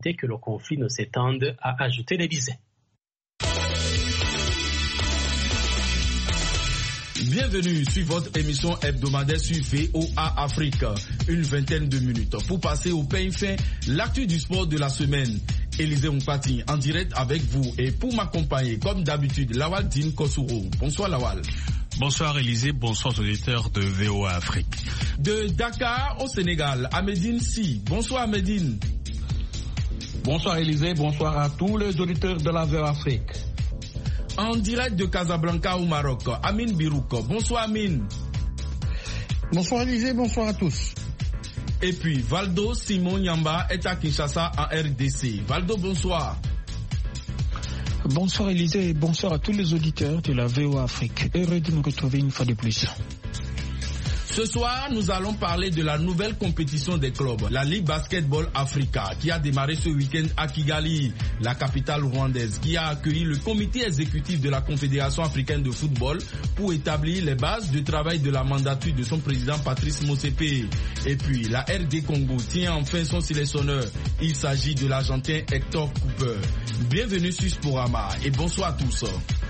que le conflit ne s'étende, a ajouté l'Élysée. Bienvenue sur votre émission hebdomadaire sur VOA Afrique. Une vingtaine de minutes pour passer au peigne fin l'actu du sport de la semaine. Élisée Mpati en direct avec vous et pour m'accompagner comme d'habitude Lawal Din Kosuro. Bonsoir Lawal. Bonsoir Élisée, bonsoir aux auditeurs de VOA Afrique. De Dakar au Sénégal, Ahmedine Si. Bonsoir Ahmedine. Bonsoir Élisée, bonsoir à tous les auditeurs de la VOA Afrique. En direct de Casablanca au Maroc, Amine Birouk. Bonsoir Amine. Bonsoir Élisée, bonsoir à tous. Et puis Valdo Simon Nyamba est à Kinshasa en RDC. Valdo, bonsoir. Bonsoir Élisée et bonsoir à tous les auditeurs de la VOA Afrique. Heureux de nous retrouver une fois de plus. Ce soir, nous allons parler de la nouvelle compétition des clubs, la Ligue Basketball Africa, qui a démarré ce week-end à Kigali, la capitale rwandaise, qui a accueilli le comité exécutif de la Confédération africaine de football pour établir les bases de travail de la mandature de son président Patrice Motsepe. Et puis, la RD Congo tient enfin son sélectionneur. Il s'agit de l'Argentin Hector Cooper. Bienvenue sur Sporama et bonsoir à tous.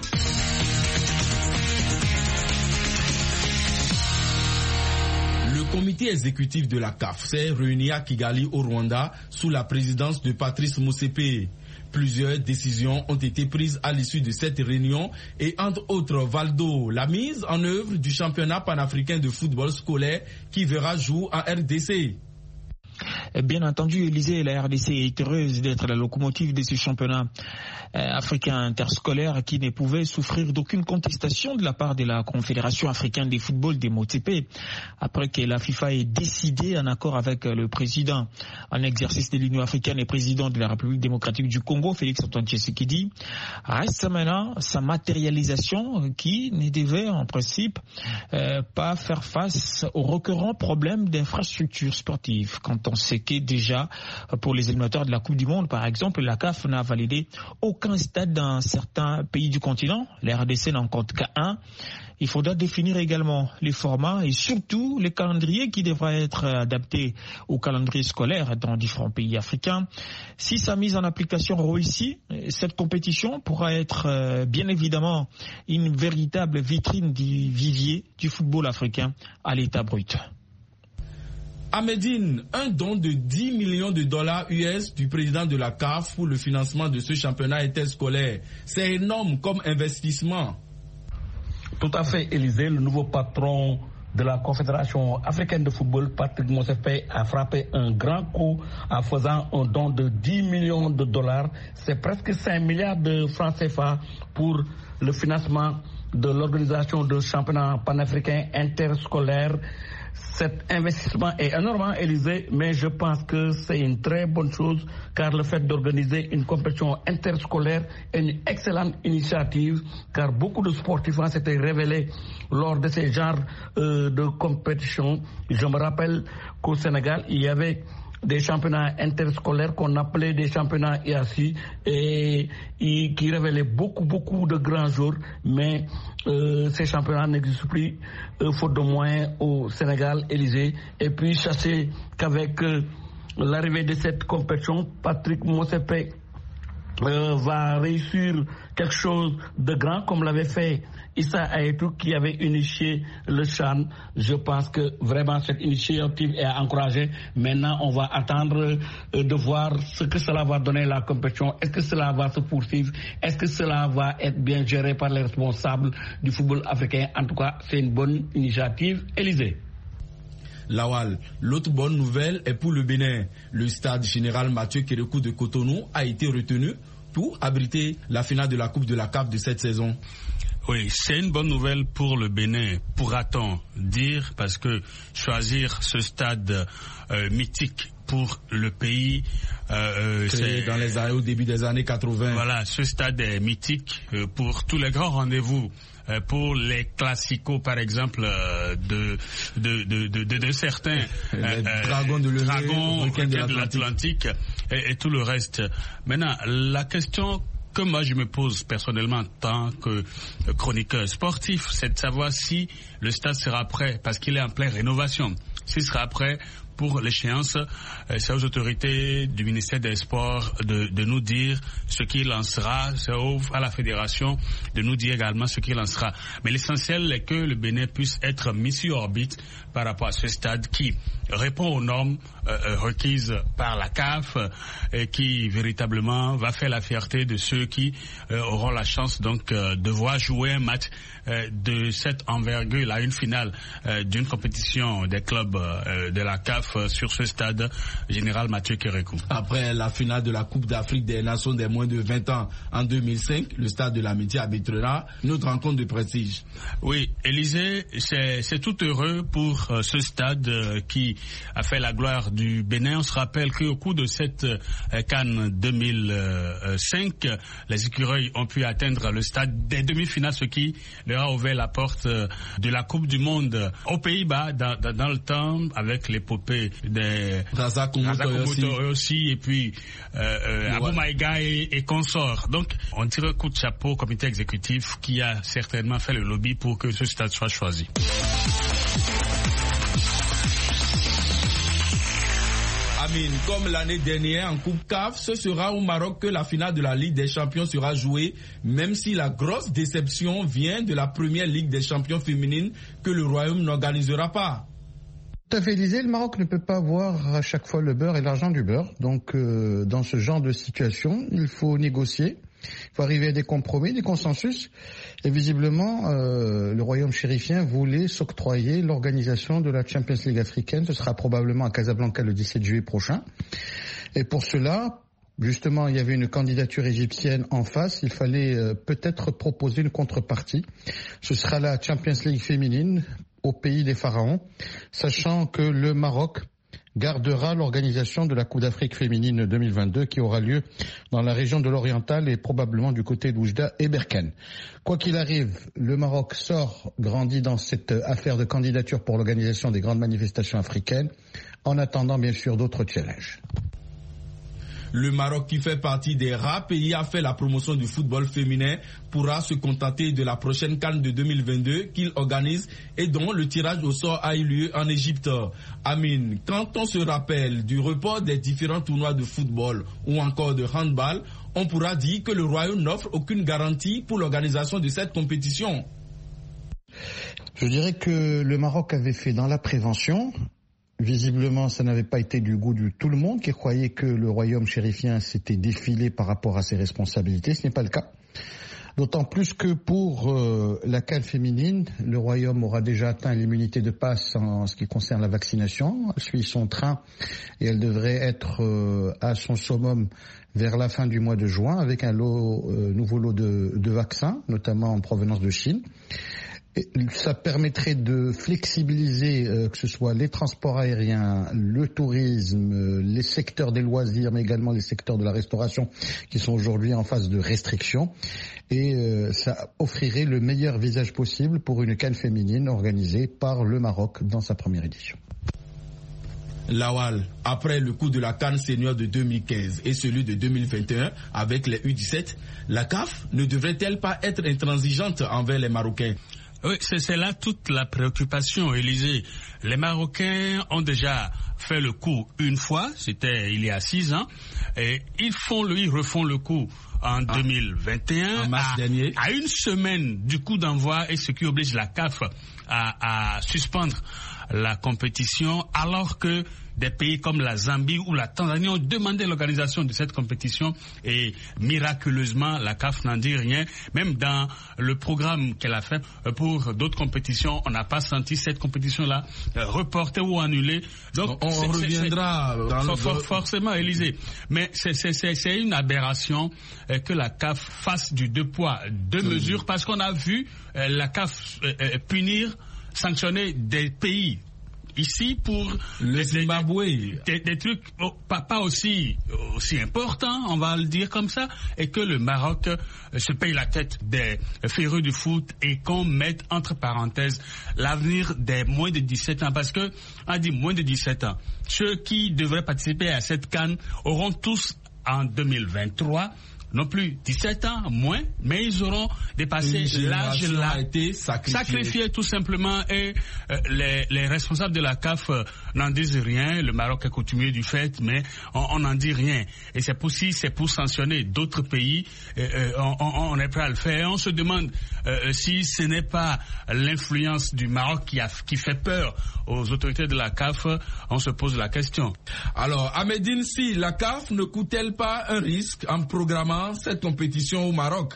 Le comité exécutif de la CAF s'est réuni à Kigali au Rwanda sous la présidence de Patrice Motsepe. Plusieurs décisions ont été prises à l'issue de cette réunion et entre autres Valdo, la mise en œuvre du championnat panafricain de football scolaire qui verra jour en RDC. Bien entendu, Élisée, la RDC est heureuse d'être la locomotive de ce championnat africain interscolaire qui ne pouvait souffrir d'aucune contestation de la part de la Confédération africaine de football des Motsepe, après que la FIFA ait décidé en accord avec le président en exercice de l'Union africaine et président de la République démocratique du Congo, Félix Antoine Tshisekedi. Reste maintenant sa matérialisation qui ne devait en principe pas faire face aux recurrents problèmes d'infrastructures sportives. Quand on sait que déjà pour les éliminatoires de la Coupe du Monde, par exemple, la CAF n'a validé aucun stade dans certains pays du continent. La RDC n'en compte qu'à un. Il faudra définir également les formats et surtout les calendriers qui devraient être adaptés au calendrier scolaire dans différents pays africains. Si sa mise en application réussit, cette compétition pourra être bien évidemment une véritable vitrine du vivier du football africain à l'état brut. Ahmedine, un don de 10 millions de dollars US du président de la CAF pour le financement de ce championnat interscolaire. C'est énorme comme investissement. Tout à fait, Élisée, le nouveau patron de la Confédération africaine de football, Patrick Motsepe, a frappé un grand coup en faisant un don de 10 millions de dollars. C'est presque 5 milliards de francs CFA pour le financement de l'organisation de championnat panafricain interscolaire. Cet investissement est énorme, Élisée, mais je pense que c'est une très bonne chose car le fait d'organiser une compétition interscolaire est une excellente initiative car beaucoup de sportifs s'étaient révélés lors de ces genres de compétition. Je me rappelle qu'au Sénégal, il y avait des championnats interscolaires qu'on appelait des championnats IACI et qui révélaient beaucoup de grands jours, mais ces championnats n'existent plus faute de moyens au Sénégal, Élysée. Et puis sachez qu'avec l'arrivée de cette compétition, Patrick Motsepe va réussir quelque chose de grand comme l'avait fait Issa Ayetou qui avait initié le CHAN. Je pense que vraiment cette initiative est à encourager. Maintenant, on va attendre de voir ce que cela va donner la compétition. Est-ce que cela va se poursuivre? Est-ce que cela va être bien géré par les responsables du football africain? En tout cas, c'est une bonne initiative. Élisée. Lawal, l'autre bonne nouvelle est pour le Bénin. Le stade général Mathieu Kérékou de Cotonou a été retenu pour abriter la finale de la Coupe de la CAF de cette saison. Oui, c'est une bonne nouvelle pour le Bénin, pourra-t-on dire, parce que choisir ce stade mythique pour le pays, c'est dans les années, au début des années 80. Voilà, ce stade est mythique pour tous les grands rendez-vous. Pour les classicos, par exemple, de certains dragons de l'Atlantique et tout le reste. Maintenant, la question que moi je me pose personnellement en tant que chroniqueur sportif, c'est de savoir si le stade sera prêt, parce qu'il est en pleine rénovation, s'il sera prêt pour l'échéance, c'est aux autorités du ministère des Sports de nous dire ce qu'il en sera, c'est à la fédération de nous dire également ce qu'il en sera. Mais l'essentiel est que le Bénin puisse être mis sur orbite par rapport à ce stade qui répond aux normes requises par la CAF et qui véritablement va faire la fierté de ceux qui auront la chance donc de voir jouer un match de cette envergure, une finale d'une compétition des clubs de la CAF sur ce stade Général Mathieu Kérékou. Après la finale de la Coupe d'Afrique des Nations des moins de 20 ans en 2005, le stade de l'Amitié abritera notre rencontre de prestige. Oui, Élysée, c'est tout heureux pour ce stade qui a fait la gloire du Bénin. On se rappelle qu'au cours de cette CAN 2005, les écureuils ont pu atteindre le stade des demi-finales, ce qui leur a ouvert la porte de la Coupe du Monde aux Pays-Bas dans le temps, avec l'épopée des Razak aussi et puis Abou Maïga et consorts. Donc on tire un coup de chapeau au comité exécutif qui a certainement fait le lobby pour que ce stade soit choisi. Amine, comme l'année dernière en Coupe CAF, ce sera au Maroc que la finale de la Ligue des Champions sera jouée, même si la grosse déception vient de la première Ligue des Champions féminine que le Royaume n'organisera pas. Tout à fait, Élisée, le Maroc ne peut pas avoir à chaque fois le beurre et l'argent du beurre. Donc, dans ce genre de situation, il faut négocier. Il faut arriver à des compromis, des consensus. Et visiblement, le royaume chérifien voulait s'octroyer l'organisation de la Champions League africaine. Ce sera probablement à Casablanca le 17 juillet prochain. Et pour cela, justement, il y avait une candidature égyptienne en face. Il fallait peut-être proposer une contrepartie. Ce sera la Champions League féminine au pays des pharaons, sachant que le Maroc gardera l'organisation de la Coupe d'Afrique féminine 2022 qui aura lieu dans la région de l'Oriental et probablement du côté d'Oujda et Berkane. Quoi qu'il arrive, le Maroc sort grandi dans cette affaire de candidature pour l'organisation des grandes manifestations africaines, en attendant bien sûr d'autres challenges. Le Maroc, qui fait partie des rares pays à faire la promotion du football féminin, pourra se contenter de la prochaine CAN de 2022 qu'il organise et dont le tirage au sort a eu lieu en Égypte. Amine, quand on se rappelle du report des différents tournois de football ou encore de handball, on pourra dire que le Royaume n'offre aucune garantie pour l'organisation de cette compétition. Je dirais que le Maroc avait fait dans la prévention. Visiblement, ça n'avait pas été du goût de tout le monde qui croyait que le royaume chérifien s'était défilé par rapport à ses responsabilités. Ce n'est pas le cas. D'autant plus que pour la CAN féminine, le royaume aura déjà atteint l'immunité de passe en ce qui concerne la vaccination. Elle suit son train et elle devrait être à son summum vers la fin du mois de juin avec un nouveau lot de vaccins, notamment en provenance de Chine. Et ça permettrait de flexibiliser que ce soit les transports aériens, le tourisme, les secteurs des loisirs, mais également les secteurs de la restauration qui sont aujourd'hui en phase de restriction. Et ça offrirait le meilleur visage possible pour une CAN féminine organisée par le Maroc dans sa première édition. Lawal, après le coup de la CAN senior de 2015 et celui de 2021 avec les U17, la CAF ne devrait-elle pas être intransigeante envers les Marocains? Oui, c'est là toute la préoccupation, Élysée. Les Marocains ont déjà fait le coup une fois, c'était il y a 6 ans, et ils refont le coup en 2021, en mars dernier, à une semaine du coup d'envoi, et ce qui oblige la CAF à suspendre la compétition, alors que des pays comme la Zambie ou la Tanzanie ont demandé l'organisation de cette compétition et miraculeusement la CAF n'en dit rien. Même dans le programme qu'elle a fait pour d'autres compétitions, on n'a pas senti cette compétition-là reportée ou annulée. Donc on reviendra forcément, Élysée. Mais c'est une aberration que la CAF fasse du 2 poids 2 mesures, parce qu'on a vu la CAF sanctionner des pays ici pour le Zimbabwe, des trucs pas aussi importants, on va le dire comme ça, et que le Maroc se paye la tête des férus du foot et qu'on mette entre parenthèses l'avenir des moins de 17 ans, parce que on dit moins de 17 ans, ceux qui devraient participer à cette CAN auront tous en 2023 non plus 17 ans, moins, mais ils auront dépassé l'âge là, sacrifié tout simplement, et les responsables de la CAF n'en disent rien. Le Maroc est coutumier du fait, mais on n'en dit rien. Et c'est pour sanctionner d'autres pays, on est prêt à le faire. Et on se demande si ce n'est pas l'influence du Maroc qui fait peur aux autorités de la CAF. On se pose la question. Alors, Ahmedine, si la CAF ne coûte-t-elle pas un risque en programmant cette compétition au Maroc?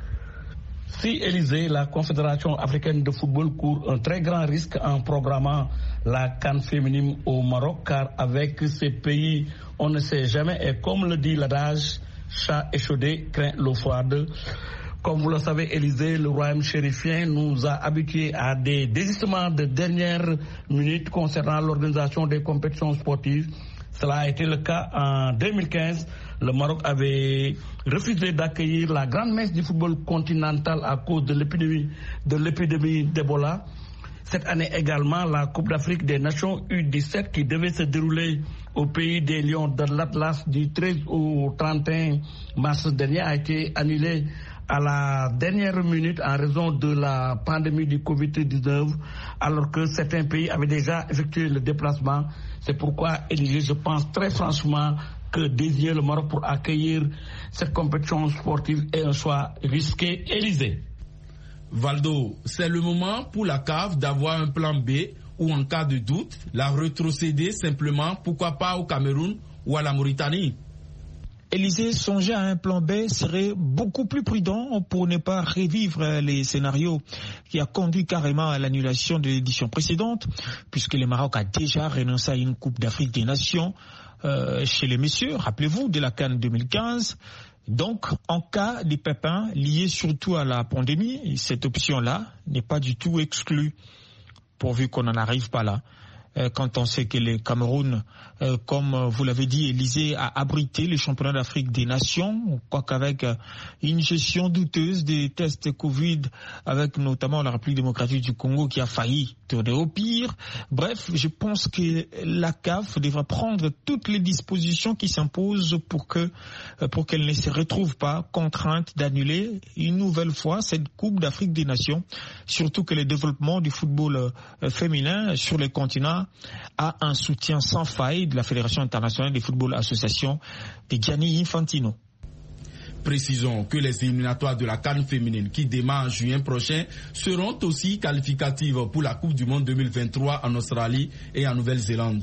Si, Élysée, la Confédération africaine de football court un très grand risque en programmant la CAN féminine au Maroc, car avec ces pays, on ne sait jamais, et comme le dit l'adage, chat échaudé craint l'eau froide. Comme vous le savez, Élysée, le royaume chérifien nous a habitués à des désistements de dernière minute concernant l'organisation des compétitions sportives. Cela a été le cas en 2015. Le Maroc avait refusé d'accueillir la grande messe du football continental à cause de l'épidémie d'Ebola. Cette année également, la Coupe d'Afrique des Nations U17 qui devait se dérouler au pays des Lions de l'Atlas du 13 au 31 mars dernier a été annulée à la dernière minute en raison de la pandémie du Covid-19, alors que certains pays avaient déjà effectué le déplacement. C'est pourquoi, Élie, je pense très franchement que désigner le Maroc pour accueillir cette compétition sportive est un choix risqué. Élysée. Valdo, c'est le moment pour la CAF d'avoir un plan B ou en cas de doute, la rétrocéder simplement, pourquoi pas au Cameroun ou à la Mauritanie. Élysée, songer à un plan B serait beaucoup plus prudent pour ne pas revivre les scénarios qui a conduit carrément à l'annulation de l'édition précédente, puisque le Maroc a déjà renoncé à une Coupe d'Afrique des Nations chez les messieurs, rappelez-vous, de la CAN 2015. Donc, en cas de pépins liés surtout à la pandémie, cette option-là n'est pas du tout exclue, pourvu qu'on n'en arrive pas là. Quand on sait que le Cameroun, comme vous l'avez dit, Élysée, a abrité les championnats d'Afrique des Nations, quoiqu'avec une gestion douteuse des tests Covid, avec notamment la République démocratique du Congo qui a failli tourner au pire. Bref, je pense que la CAF devra prendre toutes les dispositions qui s'imposent pour qu'elle ne se retrouve pas contrainte d'annuler une nouvelle fois cette Coupe d'Afrique des Nations, surtout que le développement du football féminin sur le continent a un soutien sans faille de la Fédération internationale de football association de Gianni Infantino. Précisons que les éliminatoires de la CAN féminine qui démarrent en juin prochain seront aussi qualificatives pour la Coupe du Monde 2023 en Australie et en Nouvelle-Zélande.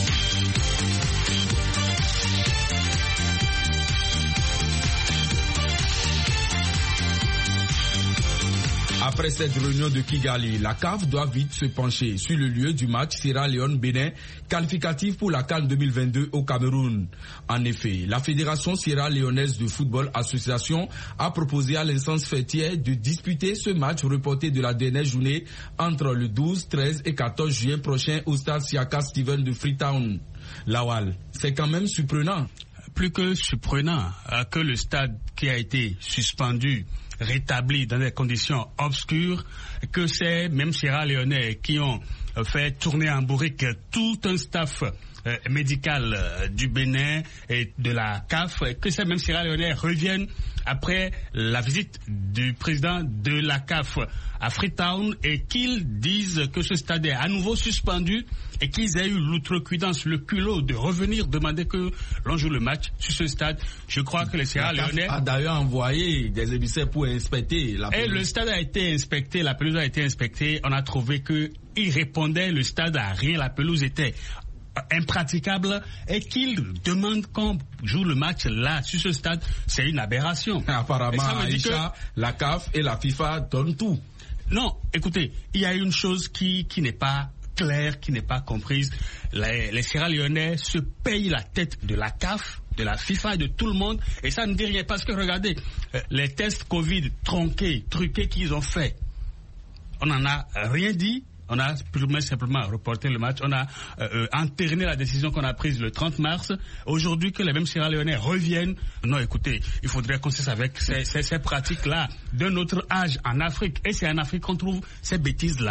Après cette réunion de Kigali, la CAF doit vite se pencher sur le lieu du match Sierra Leone-Bénin, qualificatif pour la CAN 2022 au Cameroun. En effet, la Fédération Sierra Leonaise de Football Association a proposé à l'instance fêtière de disputer ce match reporté de la dernière journée entre le 12, 13 et 14 juin prochain au stade Siaka Steven de Freetown. Lawal, c'est quand même surprenant. Plus que surprenant que le stade qui a été suspendu rétabli dans des conditions obscures, que c'est même Sierra Leone qui ont fait tourner en bourrique tout un staff médical du Bénin et de la CAF, que ces mêmes Sierra Leone reviennent après la visite du président de la CAF à Freetown et qu'ils disent que ce stade est à nouveau suspendu et qu'ils aient eu l'outrecuidance, le culot de revenir demander que l'on joue le match sur ce stade. Je crois que les Sierra Leone a d'ailleurs envoyé des émissaires pour inspecter la pelouse. Et le stade a été inspecté, la pelouse a été inspectée, on a trouvé que il répondait, le stade à rien, la pelouse était impraticable et qu'ils demandent qu'on joue le match là, sur ce stade, c'est une aberration. Apparemment, Aïcha, la CAF et la FIFA donnent tout. Non, écoutez, il y a une chose qui n'est pas claire, qui n'est pas comprise. Les Sierra Leonais se payent la tête de la CAF, de la FIFA et de tout le monde, et ça ne dit rien parce que regardez, les tests Covid truqués qu'ils ont fait, on n'en a rien dit. On a simplement reporté le match. On a entériné la décision qu'on a prise le 30 mars. Aujourd'hui, que les mêmes Sierra Leonais reviennent. Non, écoutez, il faudrait qu'on cesse avec ces pratiques-là d'un autre âge en Afrique. Et c'est en Afrique qu'on trouve ces bêtises-là.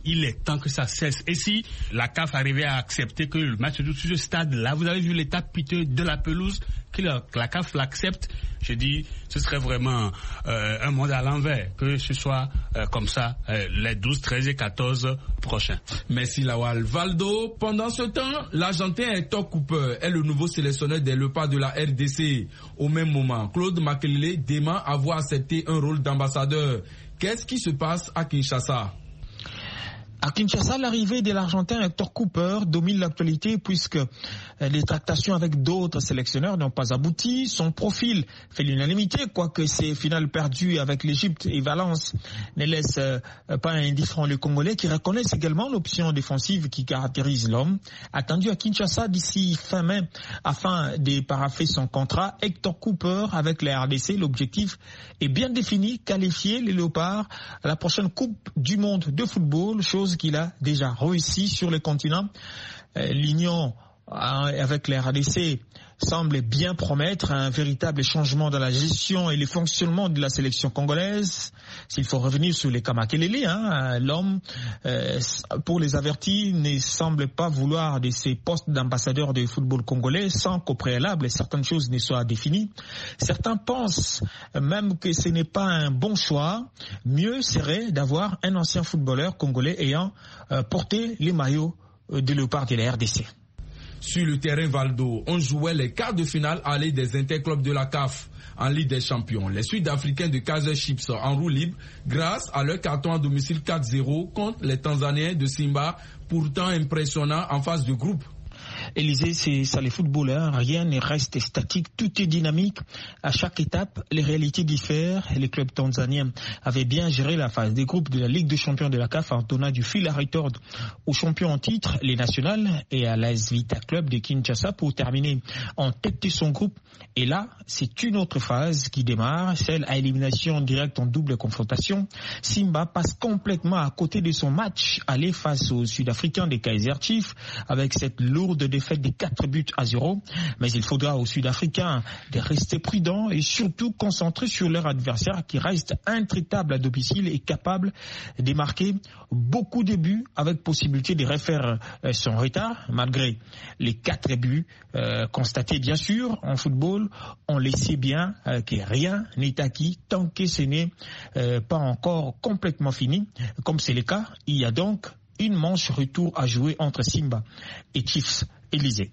Il est temps que ça cesse. Et si la CAF arrivait à accepter que le match se joue sur ce stade-là, vous avez vu l'état piteux de la pelouse, que la CAF l'accepte, je dis, ce serait vraiment un monde à l'envers, que ce soit comme ça les 12, 13 et 14 prochains. Merci Lawal. Valdo, pendant ce temps, l'Argentin Hector Cooper est le nouveau sélectionneur des Léopards de la RDC. Au même moment, Claude Makelele dément avoir accepté un rôle d'ambassadeur. Qu'est-ce qui se passe à Kinshasa? À Kinshasa, l'arrivée de l'Argentin Hector Cooper domine l'actualité puisque les tractations avec d'autres sélectionneurs n'ont pas abouti. Son profil fait l'unanimité, quoique ses finales perdues avec l'Égypte et Valence ne laissent pas indifférent les Congolais qui reconnaissent également l'option défensive qui caractérise l'homme. Attendu à Kinshasa d'ici fin mai afin de parapher son contrat, Hector Cooper avec la RDC, l'objectif est bien défini, qualifier les Léopards à la prochaine Coupe du Monde de football, chose qu'il a déjà réussi sur le continent. L'union avec la RDC semble bien promettre un véritable changement dans la gestion et le fonctionnement de la sélection congolaise. S'il faut revenir sur les Kamakelele, l'homme, pour les avertis, ne semble pas vouloir de ces postes d'ambassadeur de football congolais sans qu'au préalable certaines choses ne soient définies. Certains pensent même que ce n'est pas un bon choix. Mieux serait d'avoir un ancien footballeur congolais ayant porté les maillots de Léopard de la RDC. Sur le terrain Valdo, on jouait les quarts de finale aller des interclubs de la CAF en Ligue des Champions. Les Sud-Africains de Kaizer Chiefs en roue libre grâce à leur carton à domicile 4-0 contre les Tanzaniens de Simba, pourtant impressionnants en phase de groupe. Élysée, c'est ça les footballeurs, rien ne reste statique, tout est dynamique. À chaque étape, les réalités diffèrent. Les clubs tanzaniens avaient bien géré la phase des groupes de la Ligue des champions de la CAF en donnant du fil à retordre aux champions en titre, les nationales, et à l'AS Vita Club de Kinshasa pour terminer en tête de son groupe. Et là, c'est une autre phase qui démarre, celle à élimination directe en double confrontation. Simba passe complètement à côté de son match aller face aux Sud-Africains des Kaizer Chiefs avec cette lourde défaite de 4-0. Mais il faudra aux Sud-Africains de rester prudents et surtout concentrés sur leur adversaire qui reste intraitable à domicile et capable de marquer beaucoup de buts avec possibilité de refaire son retard malgré les 4 buts constatés bien sûr en football. On le sait bien que rien n'est acquis tant que ce n'est pas encore complètement fini. Comme c'est le cas, il y a donc une manche retour à jouer entre Simba et Chiefs. Élysée.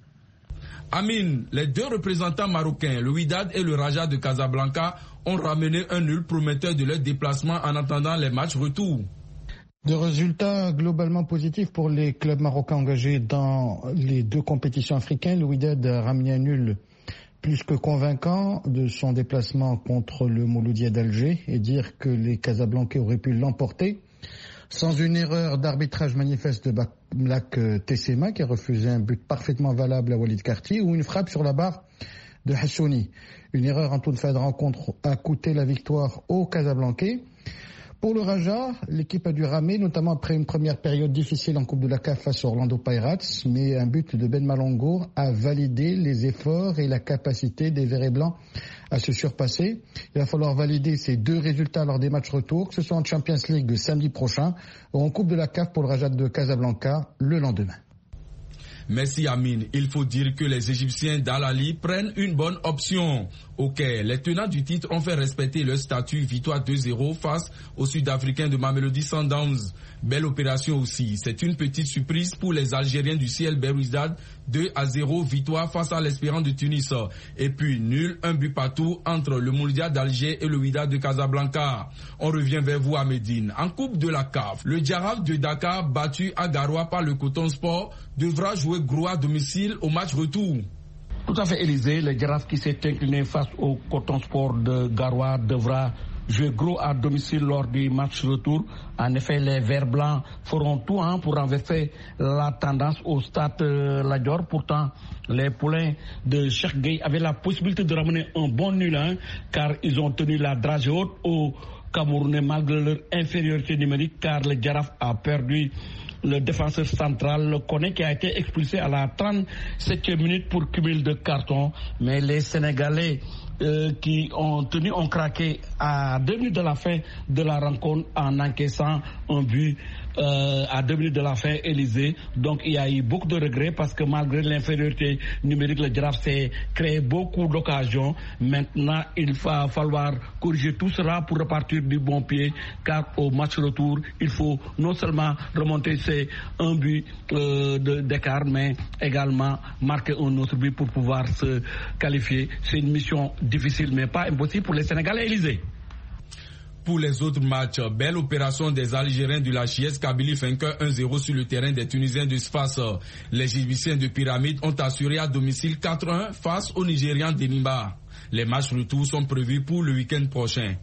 Amine, les deux représentants marocains, le Wydad et le Raja de Casablanca, ont ramené un nul prometteur de leur déplacement en attendant les matchs retour. Des résultats globalement positifs pour les clubs marocains engagés dans les deux compétitions africaines. Le Wydad a ramené un nul plus que convaincant de son déplacement contre le Mouloudia d'Alger et dire que les Casablancais auraient pu l'emporter sans une erreur d'arbitrage manifeste de Black Tessema qui a refusé un but parfaitement valable à Walid Karti ou une frappe sur la barre de Hassouni. Une erreur en toute fin de rencontre a coûté la victoire aux Casablancais. Pour le Raja, l'équipe a dû ramer, notamment après une première période difficile en Coupe de la CAF face à Orlando Pirates, mais un but de Ben Malongo a validé les efforts et la capacité des Verts et Blancs à se surpasser. Il va falloir valider ces deux résultats lors des matchs retour, que ce soit en Champions League samedi prochain ou en Coupe de la CAF pour le Raja de Casablanca le lendemain. Merci Amine. Il faut dire que les Égyptiens d'Al-Ali prennent une bonne option. Ok, les tenants du titre ont fait respecter leur statut, victoire 2-0 face aux Sud-Africains de Mamelodi Sundowns. Belle opération aussi. C'est une petite surprise pour les Algériens du CL Belouizdad, 2-0 victoire face à l'Espérance de Tunis. Et puis nul, un but partout entre le Mouloudia d'Alger et le Wydad de Casablanca. On revient vers vous à Médine. En Coupe de la CAF, le Djaraf de Dakar, battu à Garoua par le Coton Sport, devra jouer gros à domicile au match retour. Tout à fait, Élysée. Le Djaraf qui s'est incliné face au Coton Sport de Garoua devra jouer gros à domicile lors du match retour. En effet, les Verts Blancs feront tout pour renverser la tendance au stade Lat Dior. Pourtant, les poulains de Cheikh Gueye avaient la possibilité de ramener un bon nul car ils ont tenu la dragée haute au Camerounais malgré leur infériorité numérique car le Djaraf a perdu le défenseur central, le Koné, qui a été expulsé à la 37e minute pour cumul de cartons. Mais les Sénégalais qui ont craqué à 2 minutes de la fin de la rencontre en encaissant un but à 2 minutes de la fin, Élysée. Donc il y a eu beaucoup de regrets parce que malgré l'infériorité numérique, le Giraffe s'est créé beaucoup d'occasions. Maintenant, il va falloir corriger tout cela pour repartir du bon pied, car au match retour, il faut non seulement remonter ces 1 but d'écart, mais également marquer un autre but pour pouvoir se qualifier. C'est une mission difficile, mais pas impossible pour les Sénégalais. Élysée. Pour les autres matchs, belle opération des Algériens de la JS Kabylie vainqueur 1-0 sur le terrain des Tunisiens de Sfax. Les Égyptiens de Pyramide ont assuré à domicile 4-1 face aux Nigérians d'Enimba. Les matchs retour sont prévus pour le week-end prochain.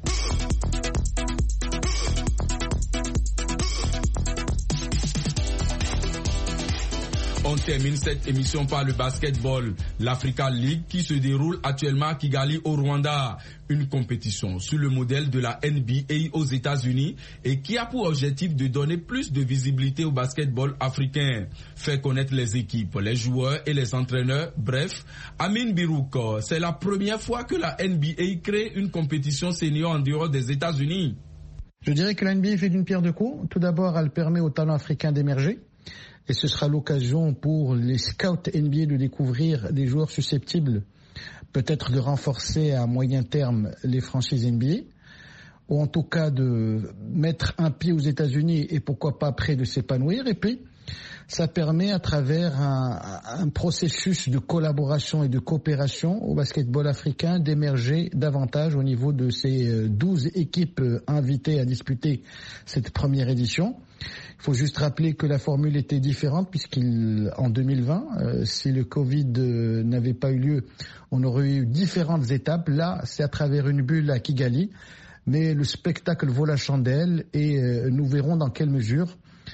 On termine cette émission par le basketball, l'Africa League qui se déroule actuellement à Kigali au Rwanda. Une compétition sur le modèle de la NBA aux États-Unis et qui a pour objectif de donner plus de visibilité au basketball africain, faire connaître les équipes, les joueurs et les entraîneurs. Bref, Amine Birouk, c'est la première fois que la NBA crée une compétition senior en dehors des États-Unis. Je dirais que la NBA fait d'une pierre deux coups. Tout d'abord, elle permet aux talents africains d'émerger. Et ce sera l'occasion pour les scouts NBA de découvrir des joueurs susceptibles peut-être de renforcer à moyen terme les franchises NBA, ou en tout cas de mettre un pied aux États-Unis et pourquoi pas près de s'épanouir. Et puis, ça permet à travers un processus de collaboration et de coopération au basketball africain d'émerger davantage au niveau de ces 12 équipes invitées à disputer cette première édition. Il faut juste rappeler que la formule était différente puisqu'en 2020, si le Covid n'avait pas eu lieu, on aurait eu différentes étapes. Là, c'est à travers une bulle à Kigali, mais le spectacle vaut la chandelle et nous verrons dans quelle mesure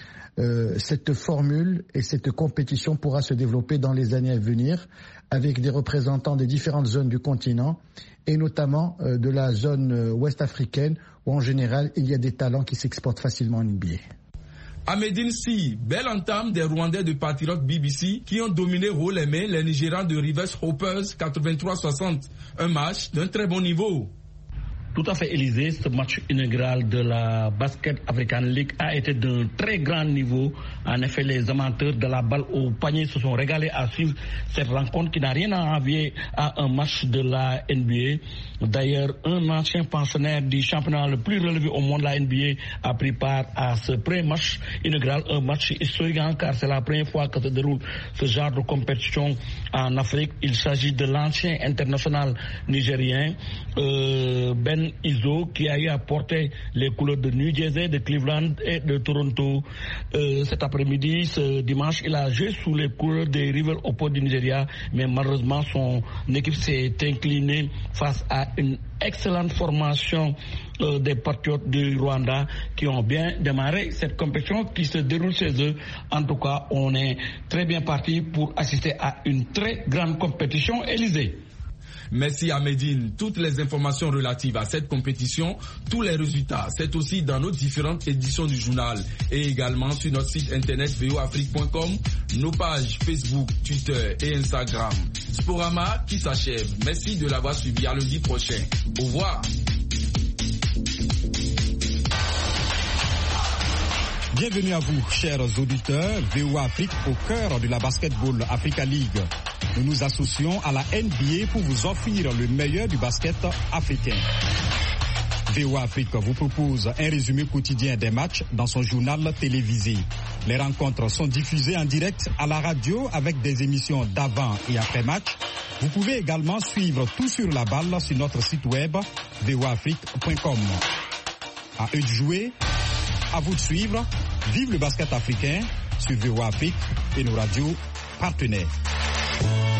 cette formule et cette compétition pourra se développer dans les années à venir avec des représentants des différentes zones du continent et notamment de la zone ouest africaine où en général il y a des talents qui s'exportent facilement en NBA. À Médine Si, belle entame des Rwandais de Patriot BBC qui ont dominé haut les mains les Nigérians de Rivers Hoppers 83-60. Un match d'un très bon niveau. Tout à fait, Élysée, ce match inaugural de la Basket African League a été d'un très grand niveau. En effet, les amateurs de la balle au panier se sont régalés à suivre cette rencontre qui n'a rien à envier à un match de la NBA. D'ailleurs, un ancien pensionnaire du championnat le plus relevé au monde, la NBA, a pris part à ce premier match inaugural, un match historique car c'est la première fois que se déroule ce genre de compétition en Afrique. Il s'agit de l'ancien international nigérien Ben Izo qui a eu à porter les couleurs de New Jersey, de Cleveland et de Toronto. Cet après-midi, ce dimanche, il a joué sous les couleurs des River Hoppers du Nigeria, mais malheureusement son équipe s'est inclinée face à une excellente formation des patriotes du Rwanda qui ont bien démarré cette compétition qui se déroule chez eux. En tout cas, on est très bien parti pour assister à une très grande compétition. Élysée. Merci à Médine. Toutes les informations relatives à cette compétition, tous les résultats, c'est aussi dans nos différentes éditions du journal et également sur notre site internet voafrique.com, nos pages Facebook, Twitter et Instagram. Sporama qui s'achève. Merci de l'avoir suivi. À lundi prochain. Au revoir. Bienvenue à vous, chers auditeurs. VOA Afrique au cœur de la Basketball Africa League. Nous nous associons à la NBA pour vous offrir le meilleur du basket africain. VOA Afrique vous propose un résumé quotidien des matchs dans son journal télévisé. Les rencontres sont diffusées en direct à la radio avec des émissions d'avant et après match. Vous pouvez également suivre tout sur la balle sur notre site web voafrique.com. À eux de jouer, à vous de suivre. Vive le basket africain sur VOA Afrique et nos radios partenaires.